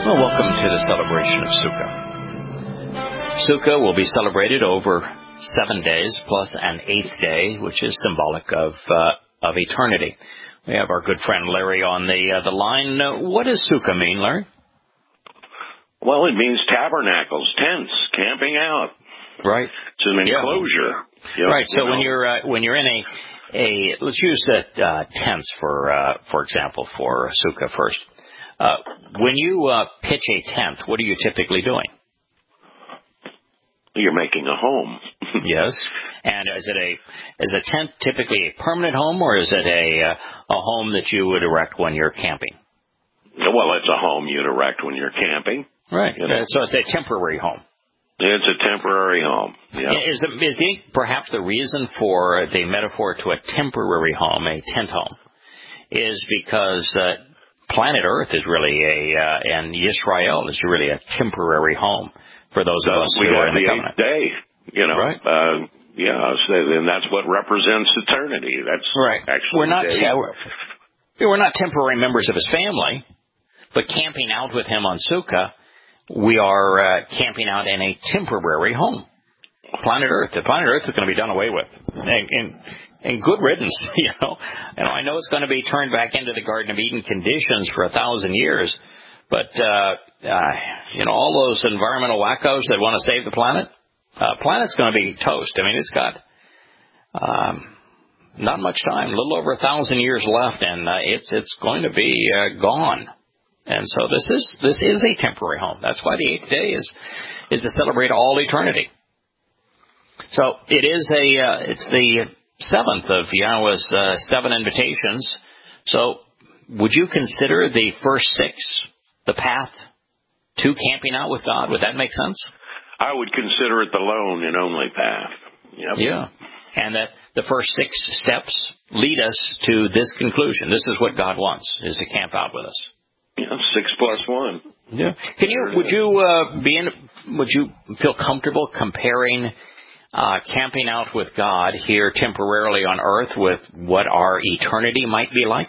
Well, welcome to the celebration of Sukkah. Sukkah will be celebrated over 7 days plus an 8th day, which is symbolic of eternity. We have our good friend Larry on the line. What does Sukkah mean, Larry? Well, it means tabernacles, tents, camping out. Right. It's an enclosure. Yeah. Right. So when you're in a let's use tents for example for Sukkah first. When you pitch a tent, what are you typically doing? You're making a home. Yes. And is a tent typically a permanent home, or is it a home that you would erect when you're camping? Well, it's a home you'd erect when you're camping. Right. So it's a temporary home. It's a temporary home. Yeah. Is perhaps the reason for the metaphor to a temporary home, a tent home, is because planet Earth is really and Yisrael is really a temporary home for those of us who are in the covenant. Day, right? And that's what represents eternity. That's right. Actually we're not temporary members of his family, but camping out with him on Sukkah, we are camping out in a temporary home. Planet Earth. The planet Earth is going to be done away with. And good riddance, And I know it's going to be turned back into the Garden of Eden conditions for 1,000 years, but, all those environmental wackos that want to save the planet, planet's going to be toast. I mean, it's got not much time, a little over 1,000 years left, and it's going to be gone. And so this is a temporary home. That's why the 8th day is to celebrate all eternity. So it's the 7th of Yahweh's 7 invitations. So would you consider the first 6 the path to camping out with God? Would that make sense? I would consider it the lone and only path. Yep. Yeah. And that the first 6 steps lead us to this conclusion. This is what God wants, is to camp out with us. Yeah, 6 plus 1. Yeah. Would you feel comfortable comparing camping out with God here temporarily on earth with what our eternity might be like?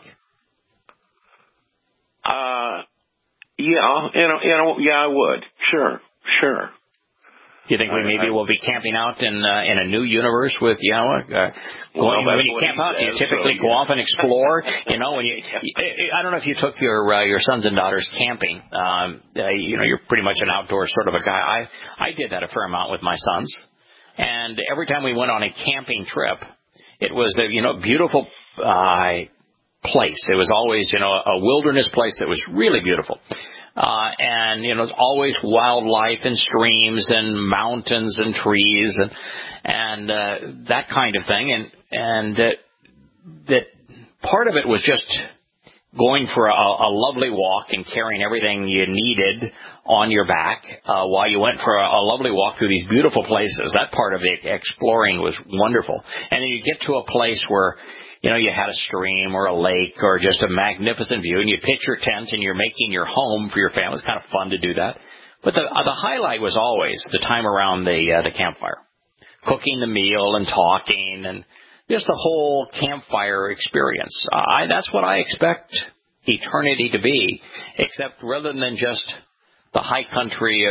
I would. Sure. You think maybe we'll be camping out in a new universe with Yahweh? When you camp out, do you typically go off and explore? I don't know if you took your sons and daughters camping. You're pretty much an outdoor sort of a guy. I did that a fair amount with my sons. And every time we went on a camping trip, it was a beautiful place. It was always a wilderness place that was really beautiful. And there's always wildlife and streams and mountains and trees and that kind of thing. And that part of it was just going for a lovely walk and carrying everything you needed on your back while you went for a lovely walk through these beautiful places. That part of the exploring was wonderful. And then you get to a place where you had a stream or a lake or just a magnificent view, and you pitch your tent and you're making your home for your family. It's kind of fun to do that. But the highlight was always the time around the campfire, cooking the meal and talking and just the whole campfire experience. That's what I expect eternity to be, except rather than just the high country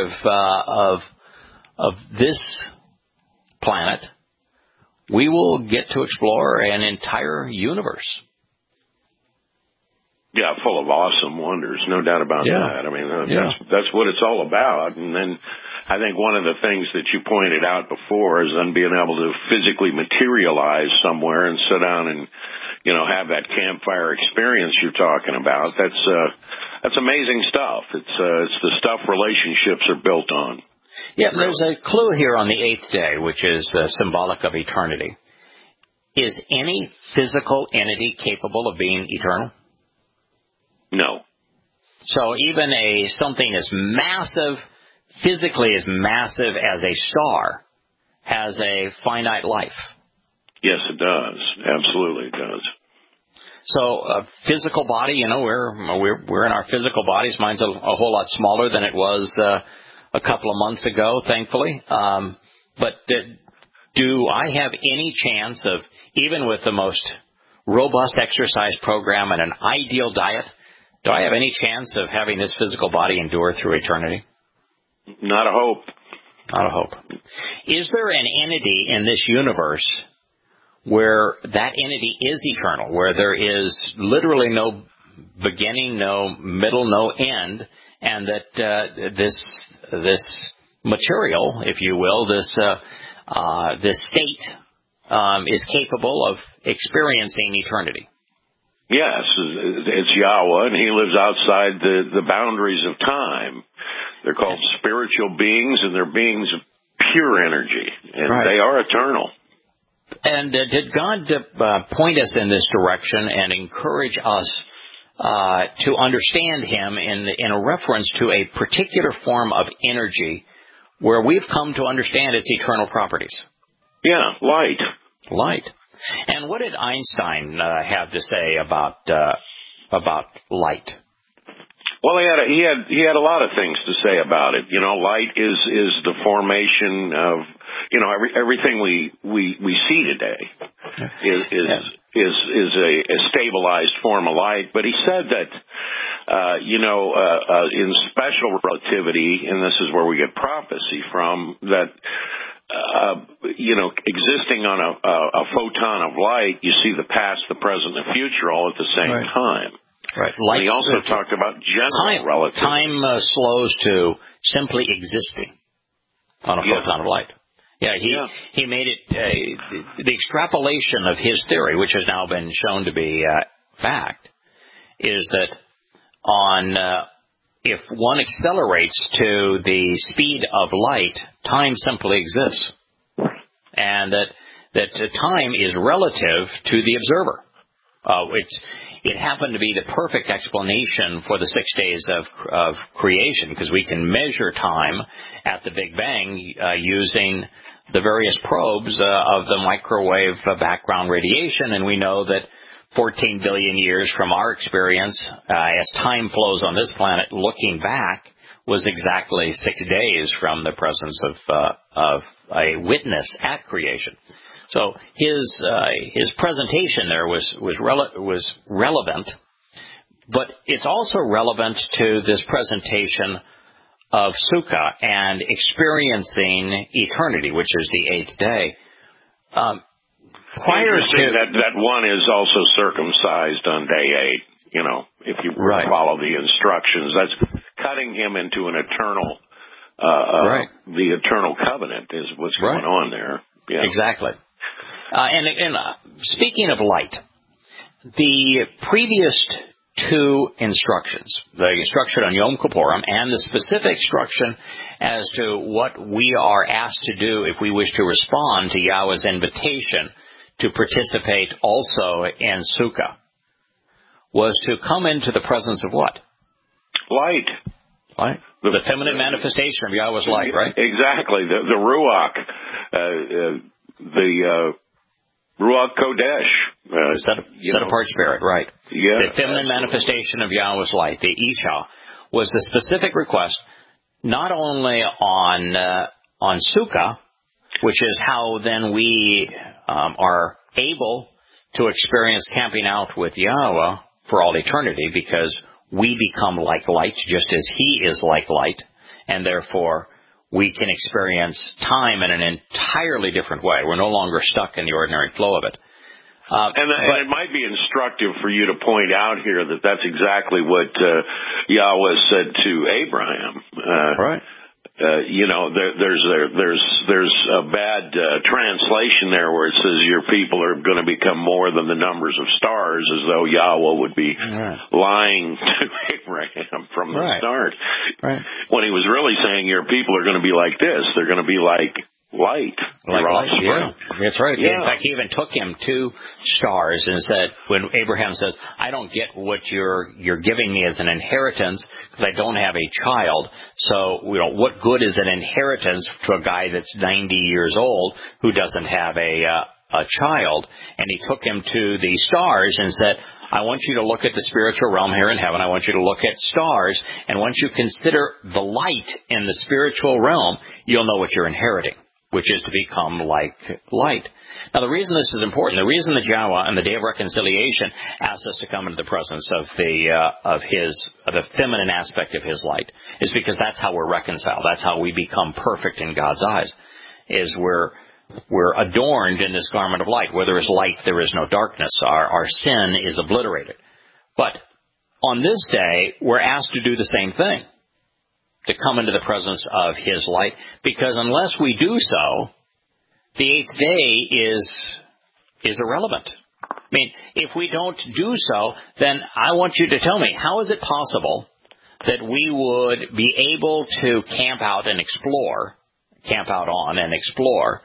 of this planet, we will get to explore an entire universe. Yeah, full of awesome wonders, no doubt about that. I mean, that's what it's all about. And then I think one of the things that you pointed out before is then being able to physically materialize somewhere and sit down and, have that campfire experience you're talking about. That's amazing stuff. It's the stuff relationships are built on. Yeah, there's a clue here on the 8th day, which is symbolic of eternity. Is any physical entity capable of being eternal? No. So even something as massive, physically as massive as a star, has a finite life. Yes, it does. Absolutely, it does. So a physical body, we're in our physical bodies. Mine's a whole lot smaller than it was a couple of months ago, thankfully. But do I have any chance of, even with the most robust exercise program and an ideal diet, Do I have any chance of having this physical body endure through eternity? Not a hope. Not a hope. Is there an entity in this universe where that entity is eternal, where there is literally no beginning, no middle, no end, and that this material, if you will, this state is capable of experiencing eternity? Yes, it's Yahweh, and he lives outside the boundaries of time. They're called spiritual beings, and they're beings of pure energy, and they are eternal. And did God point us in this direction and encourage us to understand him in a reference to a particular form of energy where we've come to understand its eternal properties? Yeah, light. Light. And what did Einstein have to say about light? Well, he had a lot of things to say about it. You know, light is the formation of, you know, everything we see today is a stabilized form of light. But he said that in special relativity, and this is where we get prophecy from, that existing on a photon of light, you see the past, the present, and the future all at the same time. Right. He also talked about general relativity. Time slows to simply existing on a photon of light. He made it the extrapolation of his theory, which has now been shown to be fact, is that if one accelerates to the speed of light, time simply exists, and that time is relative to the observer. It happened to be the perfect explanation for the 6 days of creation, because we can measure time at the Big Bang using the various probes of the microwave background radiation, and we know that 14 billion years from our experience, as time flows on this planet, looking back, was exactly 6 days from the presence of a witness at creation. So his presentation there was relevant, but it's also relevant to this presentation of Sukkah and experiencing eternity, which is the 8th day. Prior to that one is also circumcised on day 8. You know, if you follow the instructions, that's cutting him into an eternal, the eternal covenant is what's going on there. Yeah. Exactly. And speaking of light, the previous 2 instructions, the instruction on Yom Kippurim and the specific instruction as to what we are asked to do if we wish to respond to Yahweh's invitation to participate also in Sukkah, was to come into the presence of what? Light. Light. The feminine manifestation of Yahweh's light, right? Exactly. The Ruach. The Ruach Kodesh. Set apart spirit, right. Yeah, the feminine manifestation of Yahweh's light, the Isha, was the specific request not only on Sukkah, which is how then we are able to experience camping out with Yahweh for all eternity, because we become like light just as he is like light, and therefore we can experience time in an entirely different way. We're no longer stuck in the ordinary flow of it. But it might be instructive for you to point out here that that's exactly what Yahweh said to Abraham. Right. There's a bad translation there where it says your people are going to become more than the numbers of stars, as though Yahweh would be lying to Abraham from the start. Right. When he was really saying your people are going to be like this. They're going to be like light. Like light, yeah. That's right. Yeah. In fact, he even took him to stars and said, when Abraham says, I don't get what you're giving me as an inheritance because I don't have a child. So, what good is an inheritance to a guy that's 90 years old who doesn't have a child? And he took him to the stars and said, I want you to look at the spiritual realm here in heaven. I want you to look at stars. And once you consider the light in the spiritual realm, you'll know what you're inheriting, which is to become like light. Now, the reason this is important, the reason that Yahweh on the Day of Reconciliation asks us to come into the presence of the feminine aspect of His light, is because that's how we're reconciled. That's how we become perfect in God's eyes, is we're adorned in this garment of light. Where there is light, there is no darkness. Our sin is obliterated. But on this day, we're asked to do the same thing, to come into the presence of His light, because unless we do so, the eighth day is irrelevant. I mean, if we don't do so, then I want you to tell me, how is it possible that we would be able to camp out on and explore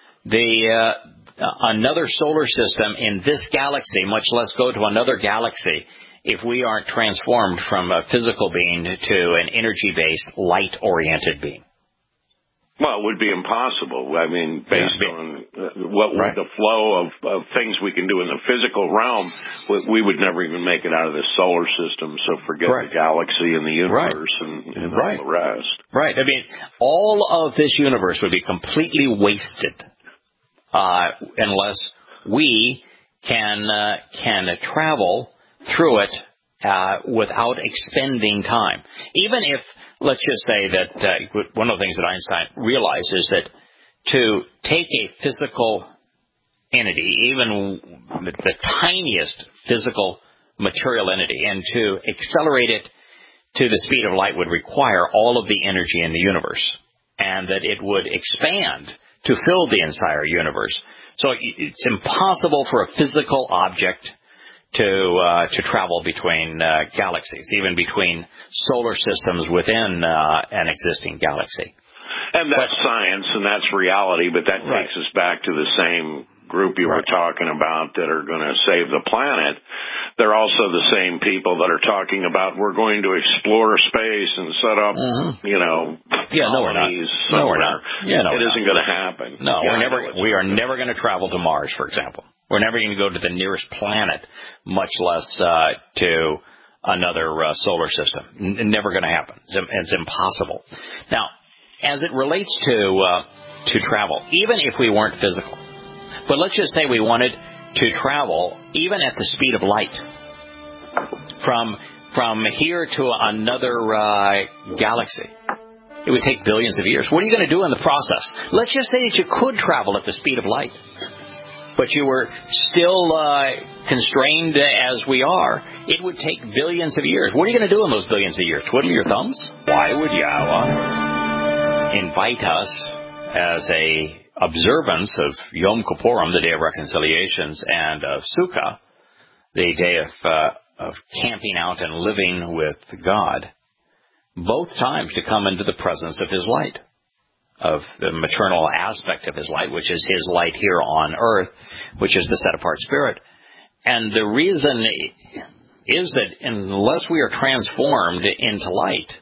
another solar system in this galaxy, much less go to another galaxy, if we aren't transformed from a physical being to an energy-based, light-oriented being? Well, it would be impossible. I mean, based on the flow of things we can do in the physical realm, we would never even make it out of this solar system, so forget the galaxy and the universe and all the rest. Right. I mean, all of this universe would be completely wasted unless we can travel through it without expending time. Even if, let's just say that one of the things that Einstein realized is that to take a physical entity, even the tiniest physical material entity, and to accelerate it to the speed of light would require all of the energy in the universe, and that it would expand to fill the entire universe. So it's impossible for a physical object to travel between galaxies, even between solar systems within an existing galaxy. And that's science, and that's reality, but that takes us back to the same group you were talking about that are going to save the planet. They're also the same people that are talking about we're going to explore space and set up, colonies. No, we're not. It isn't going to happen. No, we are never going to travel to Mars, for example. We're never going to go to the nearest planet, much less to another solar system. Never going to happen. It's impossible. Now, as it relates to travel, even if we weren't physical, but let's just say we wanted to travel even at the speed of light from here to another galaxy, it would take billions of years. What are you going to do in the process? Let's just say that you could travel at the speed of light, but you were still constrained as we are. It would take billions of years. What are you going to do in those billions of years? Twiddle your thumbs? Why would Yahweh invite us as a observance of Yom Kippurim, the Day of Reconciliations, and of Sukkah, the day of camping out and living with God, both times to come into the presence of His light, of the maternal aspect of His light, which is His light here on earth, which is the set-apart Spirit. And the reason is that unless we are transformed into light,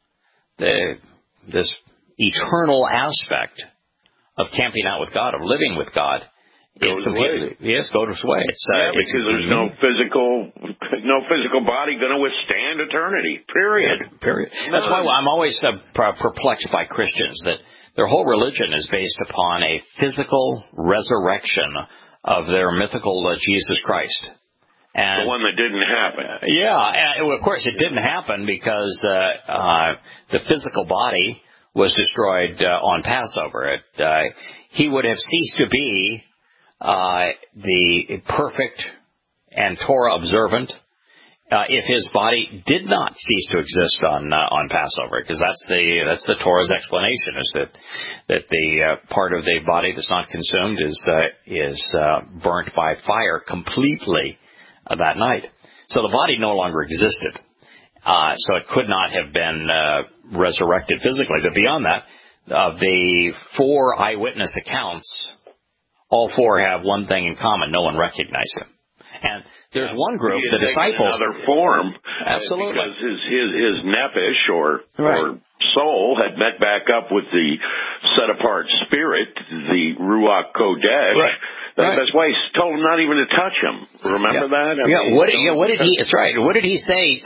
this eternal aspect of camping out with God, of living with God, is completely goes away. Because there's no physical body going to withstand eternity. Period. That's why I'm always perplexed by Christians that their whole religion is based upon a physical resurrection of their mythical Jesus Christ. And the one that didn't happen. Yeah, of course it didn't happen because the physical body was destroyed on Passover. He would have ceased to be the perfect and Torah observant if his body did not cease to exist on Passover, because that's the Torah's explanation, is that the part of the body that's not consumed is burnt by fire completely that night. So the body no longer existed. So it could not have been resurrected physically. But beyond that, the 4 eyewitness accounts, all 4 have one thing in common: no one recognized him. And there's one group, the disciples, another form, absolutely, because his nephesh or soul had met back up with the set-apart spirit, the Ruach Kodesh. Right. That's why he told him not even to touch him. Remember that? What did he? That's right. What did he say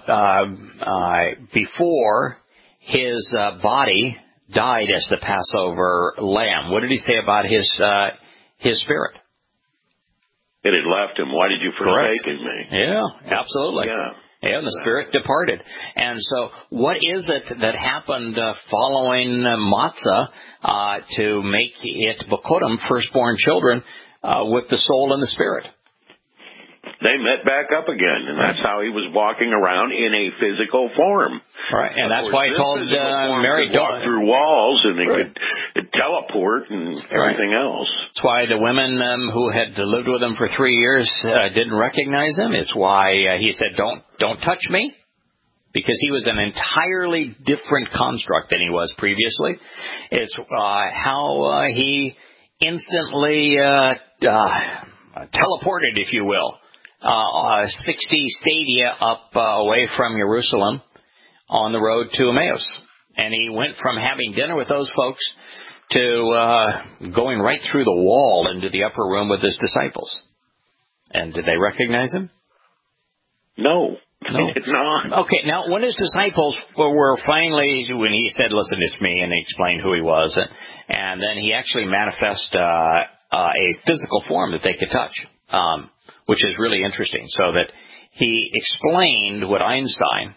before his body died as the Passover lamb? What did he say about his his spirit. It had left him. Why did you forsake me? Yeah, absolutely. Yeah. And the spirit departed. And so what is it that happened following Matzah to make it Bokodim, firstborn children, with the soul and the spirit? They met back up again, and that's how he was walking around in a physical form. Right, and that's why he told Mary, could walk through walls, and it could teleport and everything else. That's why the women who had lived with him for 3 years didn't recognize him. It's why he said, "Don't touch me," because he was an entirely different construct than he was previously. It's how he instantly teleported, if you will. 60 stadia up away from Jerusalem on the road to Emmaus. And he went from having dinner with those folks to going right through the wall into the upper room with his disciples. And did they recognize him? No. No. Okay, now when his disciples were finally, when he said, "Listen, it's me," and he explained who he was, and then he actually manifested a physical form that they could touch. Which is really interesting, so that he explained what Einstein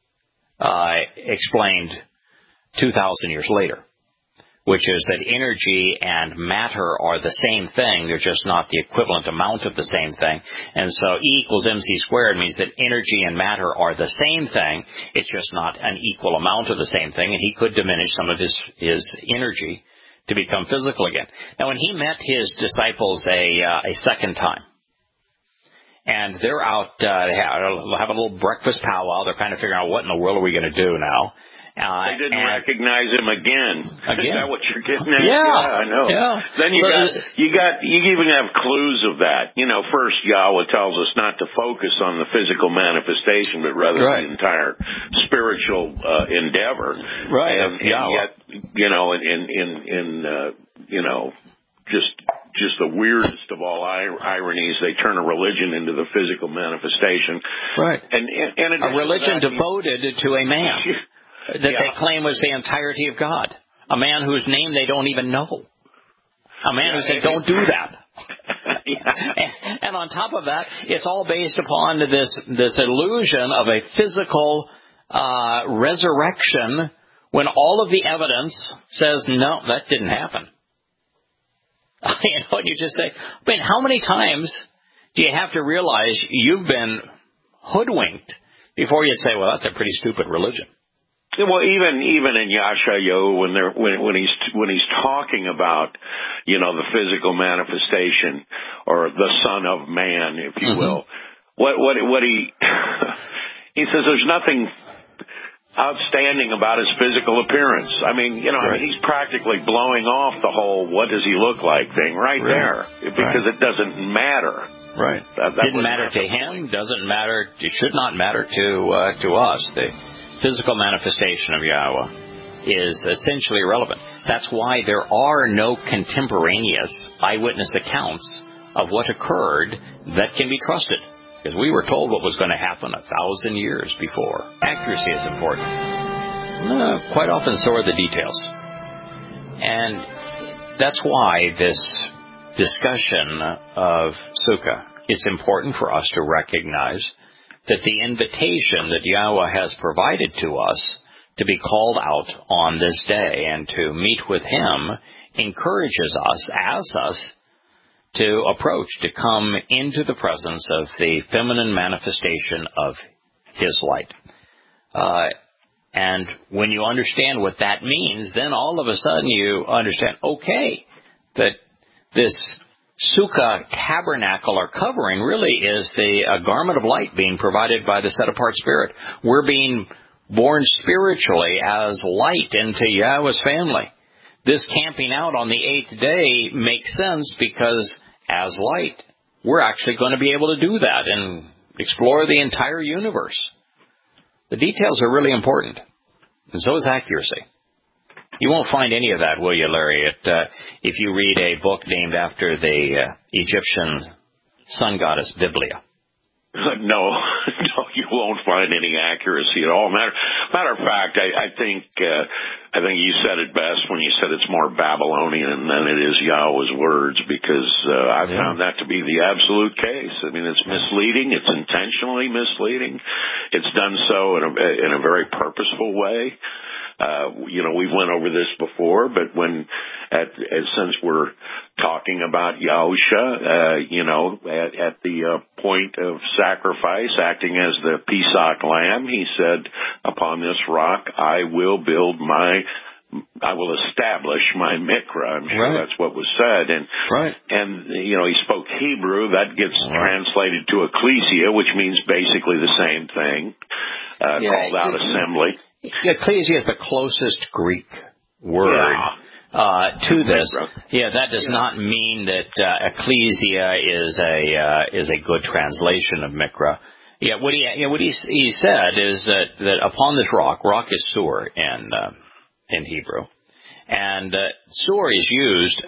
explained 2,000 years later, which is that energy and matter are the same thing. They're just not the equivalent amount of the same thing. And so E equals mc squared means that energy and matter are the same thing. It's just not an equal amount of the same thing, and he could diminish some of his energy to become physical again. Now, when he met his disciples a second time, and they're out having a little breakfast powwow. They're kind of figuring out what in the world are we going to do now. They didn't recognize him again. Is that what you're getting at? Yeah, I know. Yeah. Then you even have clues of that. First Yahweh tells us not to focus on the physical manifestation, but rather the entire spiritual endeavor. Right. And yet, just the weirdest of all ironies, they turn a religion into the physical manifestation. Right. And a religion devoted to a man that they claim was the entirety of God. A man whose name they don't even know. A man who said, "Don't do that." And on top of that, it's all based upon this illusion of a physical resurrection when all of the evidence says, no, that didn't happen. And you just say, how many times do you have to realize you've been hoodwinked before you say, well, that's a pretty stupid religion? Well, even in Yashayahu, when he's talking about, the physical manifestation or the Son of Man, if you will, what he says, there's nothing outstanding about his physical appearance. He's practically blowing off the whole "what does he look like" thing right there, because it doesn't matter. Right. That didn't matter to him. Doesn't matter. It should not matter to us. The physical manifestation of Yahweh is essentially irrelevant. That's why there are no contemporaneous eyewitness accounts of what occurred that can be trusted. Because we were told what was going to happen 1,000 years before. Accuracy is important. Quite often so are the details. And that's why this discussion of Sukkah, it's important for us to recognize that the invitation that Yahweh has provided to us to be called out on this day and to meet with Him encourages us, asks us, to approach, to come into the presence of the feminine manifestation of His light. And when you understand what that means, then all of a sudden you understand, that this Sukkah tabernacle or covering really is a garment of light being provided by the set-apart Spirit. We're being born spiritually as light into Yahweh's family. This camping out on the 8th day makes sense because as light, we're actually going to be able to do that and explore the entire universe. The details are really important, and so is accuracy. You won't find any of that, will you, Larry, if you read a book named after the Egyptian sun goddess Biblia. No, you won't find any accuracy at all. Matter of fact, I think you said it best when you said it's more Babylonian than it is Yahweh's words, because I found that to be the absolute case. I mean, it's misleading. It's intentionally misleading. It's done so in a very purposeful way. We've went over this before, but since we're talking about Yahusha, at the point of sacrifice, acting as the Pesach lamb, he said, "Upon this rock I will establish my mikra." I'm sure that's what was said. And he spoke Hebrew. That gets translated to ecclesia, which means basically the same thing, called out assembly. Ecclesia is the closest Greek word to this. That does not mean that ecclesia is a good translation of mikra. What he said is that upon this rock is sur in Hebrew, and sur is used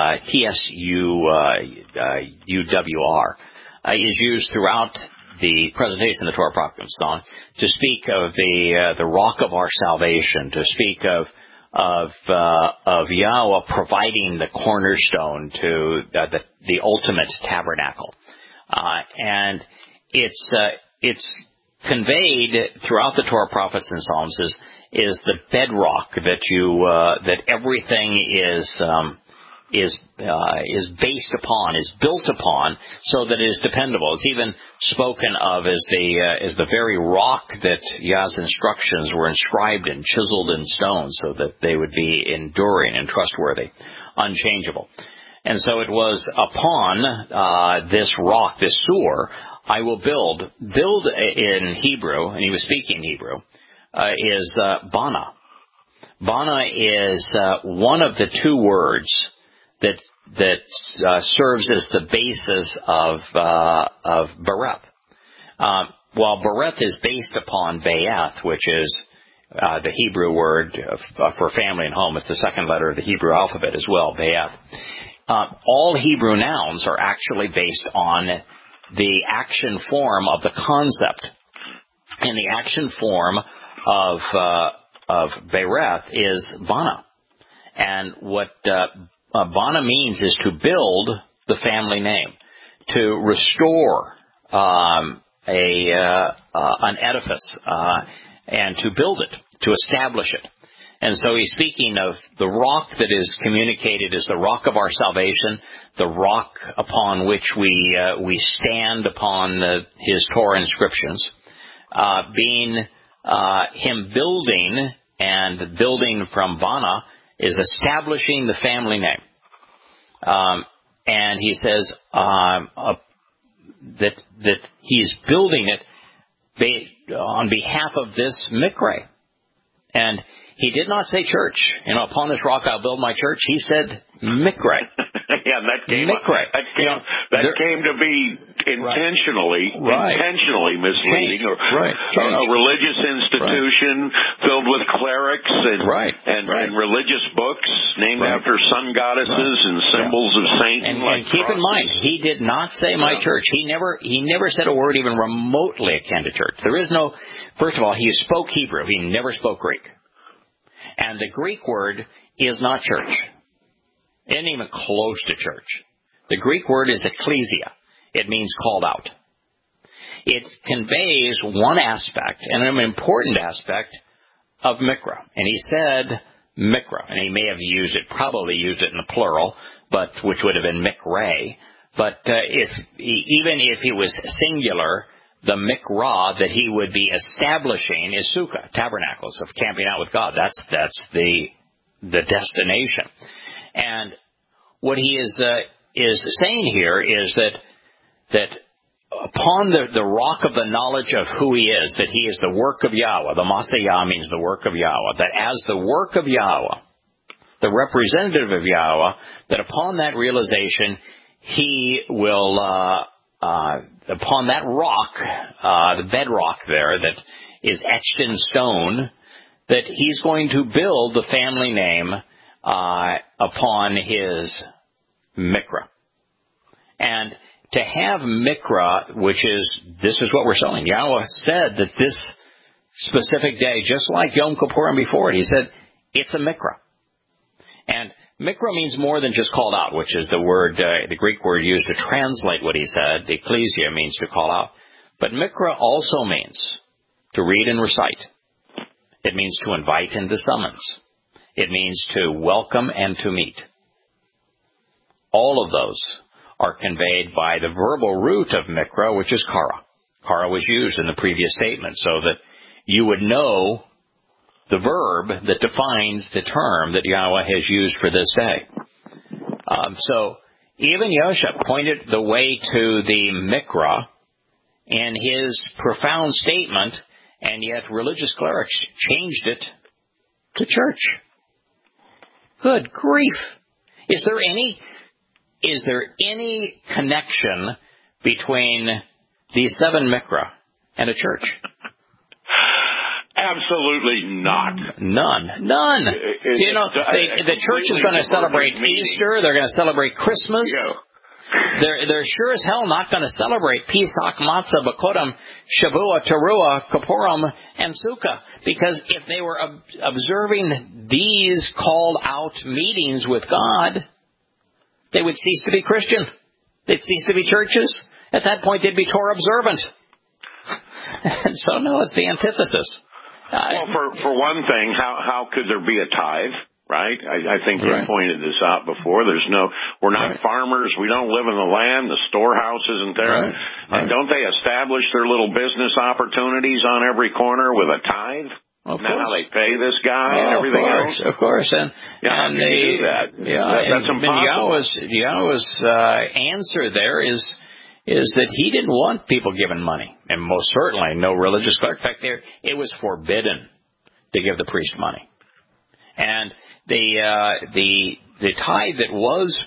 TSUWR is used throughout the presentation of the Torah Prophet Song to speak of the rock of our salvation, to speak of Yahweh providing the cornerstone to the ultimate tabernacle, and it's conveyed throughout the Torah prophets and Psalms is the bedrock that everything is based upon, is built upon, so that it is dependable. It's even spoken of as the very rock that Yah's instructions were inscribed in, chiseled in stone, so that they would be enduring and trustworthy, unchangeable. And so it was upon this rock, this sur, I will build. Build in Hebrew, and he was speaking Hebrew, is bana. Bana is one of the two words that serves as the basis of bereth. While bereth is based upon be'eth, which is the Hebrew word for family and home, it's the second letter of the Hebrew alphabet as well, be'eth. All Hebrew nouns are actually based on the action form of the concept, and the action form of bereth is bana, and what bana means is to build the family name, to restore an edifice, and to build it, to establish it. And so he's speaking of the rock that is communicated as the rock of our salvation, the rock upon which we stand upon his Torah inscriptions, being him building, and building from bana is establishing the family name. And he says that he's building it on behalf of this mikra. And he did not say church. Upon this rock I'll build my church. He said mikra. That came to be intentionally misleading. A religious institution filled with clerics and religious books named after sun goddesses and symbols of saints. And keep in mind, he did not say my church. He never said a word even remotely akin to church. There is no. First of all, he spoke Hebrew. He never spoke Greek. And the Greek word is not church. It isn't even close to church. The Greek word is ecclesia. It means called out. It conveys one aspect, and an important aspect, of mikra. And he said mikra, and he may have probably used it in the plural, which would have been mikre. But even if he was singular, the mikra that he would be establishing is sukkah, tabernacles of camping out with God. That's the destination. And what he is saying here is that upon the rock of the knowledge of who he is, that he is the work of Yahweh. The Masayah means the work of Yahweh. That as the work of Yahweh, the representative of Yahweh, that upon that realization, he will, upon that rock, the bedrock there that is etched in stone, that he's going to build the family name upon his mikra. And to have Mikra, this is what we're selling. Yahweh said that this specific day, just like Yom Kippurim before it, he said, it's a Mikra. And Mikra means more than just called out, which is the word, the Greek word used to translate what he said. Ecclesia means to call out. But Mikra also means to read and recite. It means to invite and to summons. It means to welcome and to meet. All of those are conveyed by the verbal root of Mikra, which is kara. Kara was used in the previous statement so that you would know the verb that defines the term that Yahweh has used for this day. So even Yosha pointed the way to the Mikra in his profound statement, and yet religious clerics changed it to church. Good grief. Is there any connection between these 7 Mikra and a church? Absolutely not. None. The church is going to celebrate Easter. They're going to celebrate Christmas. Yeah. They're sure as hell not going to celebrate Pesach, Matzah, Bakodim, Shavua, Teruah, Kippurim, and Sukkah. Because if they were observing these called out meetings with God, they would cease to be Christian. They'd cease to be churches. At that point, they'd be Torah observant. And so, no, it's the antithesis. Well, for one thing, how could there be a tithe? Right? I think you pointed this out before. We're not farmers. We don't live in the land. The storehouse isn't there. Right. And don't they establish their little business opportunities on every corner with a tithe? Of course. Now they pay this guy and everything else. Of course. And they do that. That's impossible. Yahweh's answer there is that he didn't want people giving money. And most certainly no religious clerk. In fact, it was forbidden to give the priest money. And the tithe that was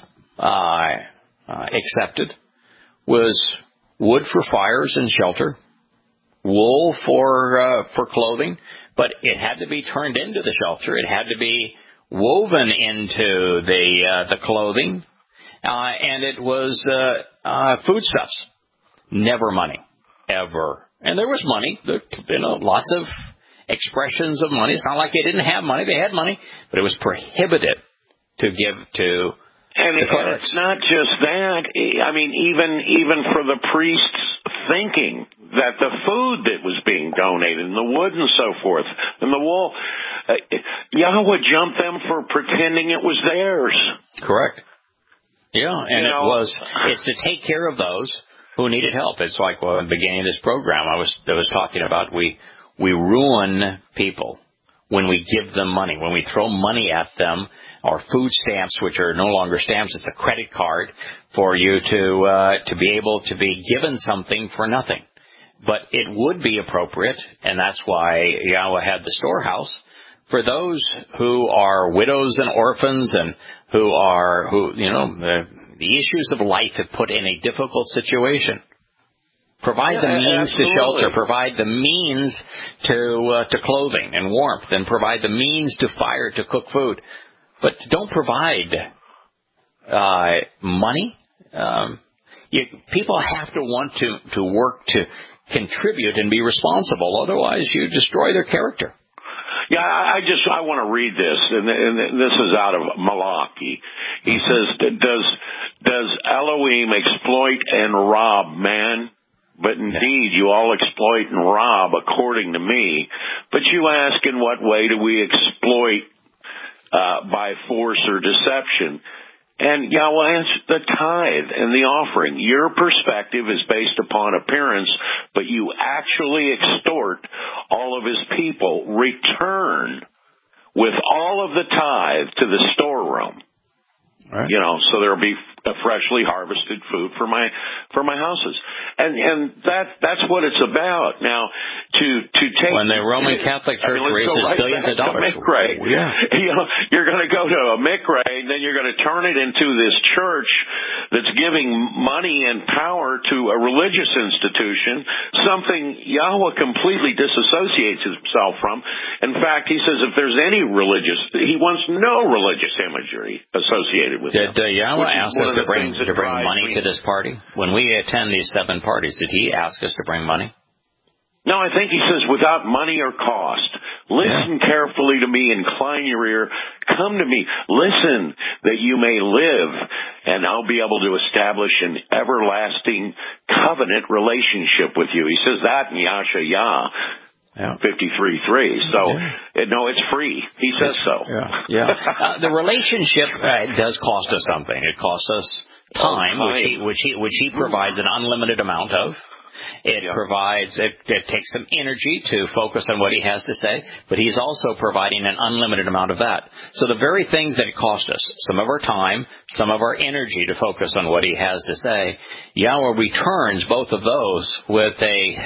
accepted was wood for fires and shelter, wool for clothing, but it had to be turned into the shelter. It had to be woven into the clothing, and it was foodstuffs. Never money, ever. And there was money. Lots of expressions of money. It's not like they didn't have money. They had money, but it was prohibited to give to the clerics. It's not just that. I mean, even for the priests thinking that the food that was being donated and the wood and so forth and the wool, Yahweh jumped them for pretending it was theirs. Correct. Yeah, and it's to take care of those who needed help. It's like, well, in the beginning of this program, I was talking about we ruin people when we give them money, when we throw money at them, or food stamps, which are no longer stamps, it's a credit card for you to be able to be given something for nothing. But it would be appropriate, and that's why Yahweh had the storehouse, for those who are widows and orphans and who the issues of life have put in a difficult situation. Provide the means to shelter, provide the means to clothing and warmth, and provide the means to fire to cook food. But don't provide money. People have to want to work to contribute and be responsible. Otherwise, you destroy their character. Yeah, I want to read this, and this is out of Malachi. He says, does Elohim exploit and rob man? But indeed, you all exploit and rob according to me. But you ask, in what way do we exploit by force or deception? And Yahweh answered, the tithe and the offering. Your perspective is based upon appearance, but you actually extort all of his people. Return with all of the tithe to the storeroom. Right. So there'll be freshly harvested food for my houses, and that's what it's about. Now, to take when the Roman Catholic Church raises billions of dollars, you're going to go to a mikveh, and then you're going to turn it into this church that's giving money and power to a religious institution, something Yahweh completely disassociates himself from. In fact, he says if there's any he wants no religious imagery associated with Did Yahweh ask us to bring money to this party? When we attend these 7 parties, did he ask us to bring money? No, I think he says without money or cost. Listen carefully to me, incline your ear, come to me, listen that you may live, and I'll be able to establish an everlasting covenant relationship with you. He says that in Yashayah 53:3. So, no, it's free. He says so. The relationship does cost us something. It costs us time, which he provides an unlimited amount of. It provides, it takes some energy to focus on what he has to say, but he's also providing an unlimited amount of that. So the very things that it cost us, some of our time, some of our energy to focus on what he has to say, Yahweh returns both of those with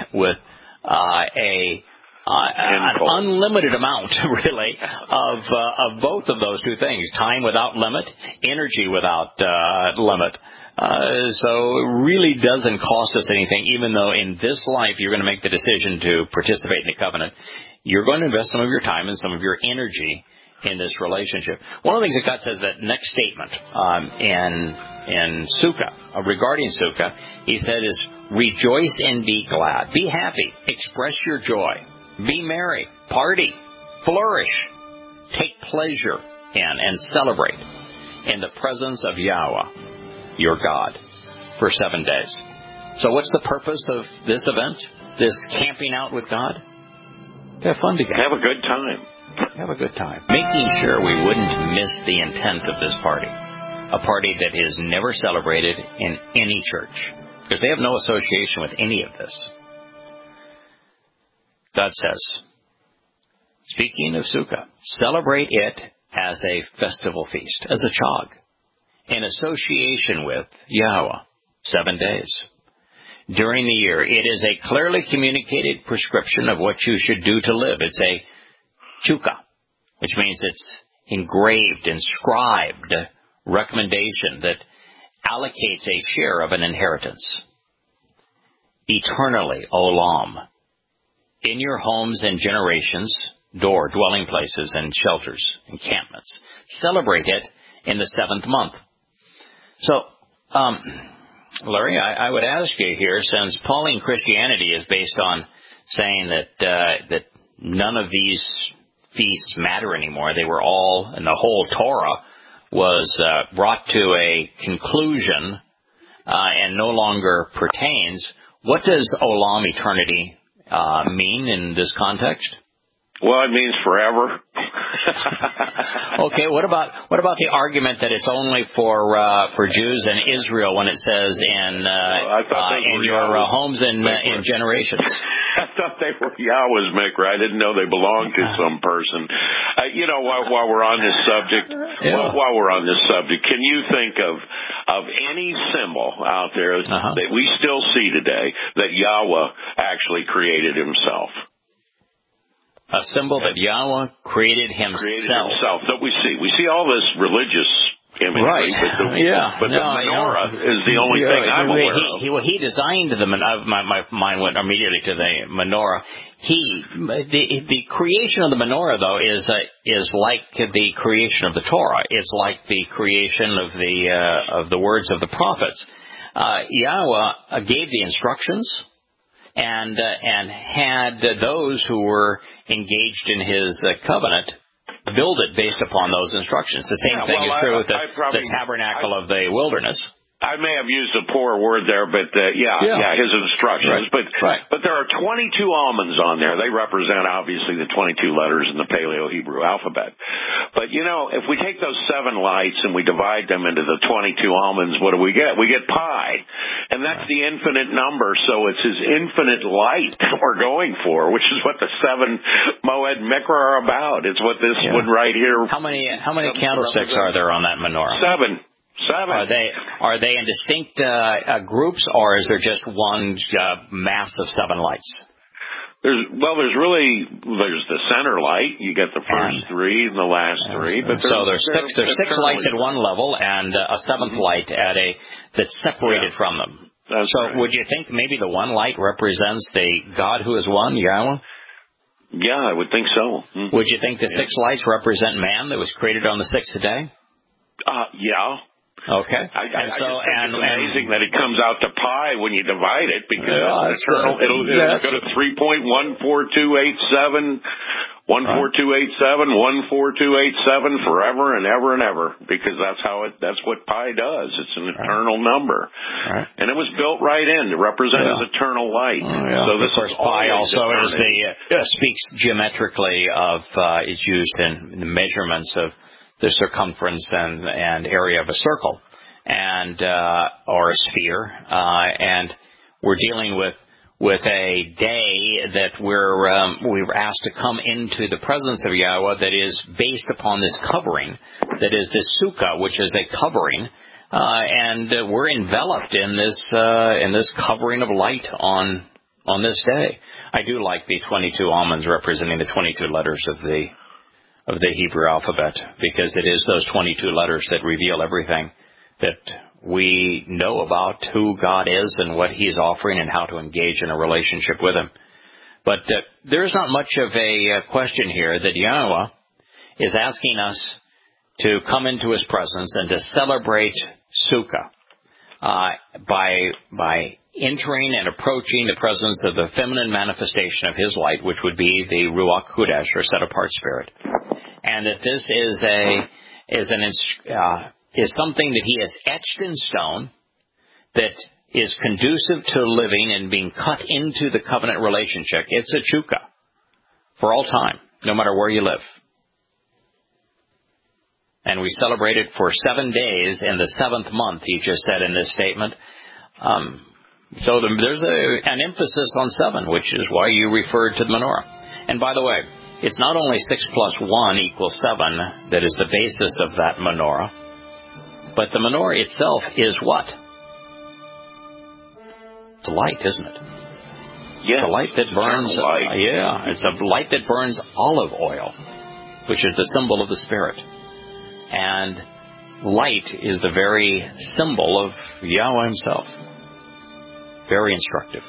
an unlimited amount, really, of both of those two things: time without limit, energy without limit. So it really doesn't cost us anything, even though in this life you're going to make the decision to participate in the covenant. You're going to invest some of your time and some of your energy in this relationship. One of the things that God says, that next statement in Sukkah, regarding Sukkah, he said is, rejoice and be glad. Be happy. Express your joy. Be merry. Party. Flourish. Take pleasure in and celebrate in the presence of Yahweh, your God, for 7 days. So what's the purpose of this event, this camping out with God? Have fun together. Have a good time. Have a good time. Making sure we wouldn't miss the intent of this party, a party that is never celebrated in any church, because they have no association with any of this. God says, speaking of Sukkah, celebrate it as a festival feast, as a chag, in association with Yahweh, 7 days. During the year, it is a clearly communicated prescription of what you should do to live. It's a chukah, which means it's engraved, inscribed recommendation that allocates a share of an inheritance. Eternally, olam, in your homes and generations, dwelling places and shelters, encampments. Celebrate it in the 7th month. So, Larry, I would ask you here, since Pauline Christianity is based on saying that none of these feasts matter anymore, they were all, and the whole Torah was brought to a conclusion and no longer pertains. What does olam, eternity, mean in this context? Well, it means forever. Okay, what about the argument that it's only for Jews and Israel when it says in your homes and in generations? I thought they were Yahweh's maker. I didn't know they belonged to some person. While we're on this subject, can you think of any symbol out there that we still see today that Yahweh actually created himself? A symbol that Yahweh created himself. That we see. We see all this religious imagery. Right. But the menorah is the only thing I'm aware of. He designed the menorah. My mind went immediately to the menorah. The creation of the menorah, though, is like the creation of the Torah. It's like the creation of the words of the prophets. Yahweh gave the instructions. And had those who were engaged in his covenant build it based upon those instructions. The same thing is true with the tabernacle of the wilderness. I may have used a poor word there, but his instructions. Right. But there are 22 almonds on there. They represent obviously the 22 letters in the Paleo-Hebrew alphabet. But if we take those 7 lights and we divide them into the 22 almonds, what do we get? We get pi, and that's the infinite number. So it's his infinite light we're going for, which is what the 7 Moed Mikra are about. It's what this one right here. How many candlesticks are there on that menorah? 7. Are they in distinct groups, or is there just one mass of 7 lights? There's the center light. You get the first 3 and the last 3. But there's 6 lights at one level and a 7th light that's separated from them. Would you think maybe the one light represents the God who is one, Yahweh? Yeah, I would think so. Mm-hmm. Would you think the 6 lights represent man that was created on the 6th day? Yeah. Okay. It's amazing that it comes out to pi when you divide it, because it'll go to 3.14287, 14287, 14287 forever and ever and ever, because that's what pi does. It's an eternal number. Right. And it was built right in to represent as eternal light. So this, of course, pi also is speaks geometrically of, is used in the measurements of the circumference and area of a circle, and or a sphere, and we're dealing with a day that we were asked to come into the presence of Yahweh that is based upon this covering, that is this sukkah, which is a covering, and we're enveloped in this covering of light on this day. I do like the 22 almonds representing the 22 letters of the Hebrew alphabet, because it is those 22 letters that reveal everything that we know about who God is and what He's offering and how to engage in a relationship with Him. But there's not much of a question here that Yahweh is asking us to come into His presence and to celebrate Sukkah by entering and approaching the presence of the feminine manifestation of His light, which would be the Ruach Kodesh, or set-apart spirit. And that this is something that He has etched in stone that is conducive to living and being cut into the covenant relationship. It's a chukah for all time, no matter where you live. And we celebrate it for 7 days in the 7th month, he just said in this statement. So there's an emphasis on 7, which is why you referred to the menorah. And by the way, it's not only 6 plus 1 equals 7 that is the basis of that menorah, but the menorah itself is what? It's a light, isn't it? Yeah. It's a light that burns. It's a light that burns olive oil, which is the symbol of the Spirit. And light is the very symbol of Yahweh Himself. Very instructive.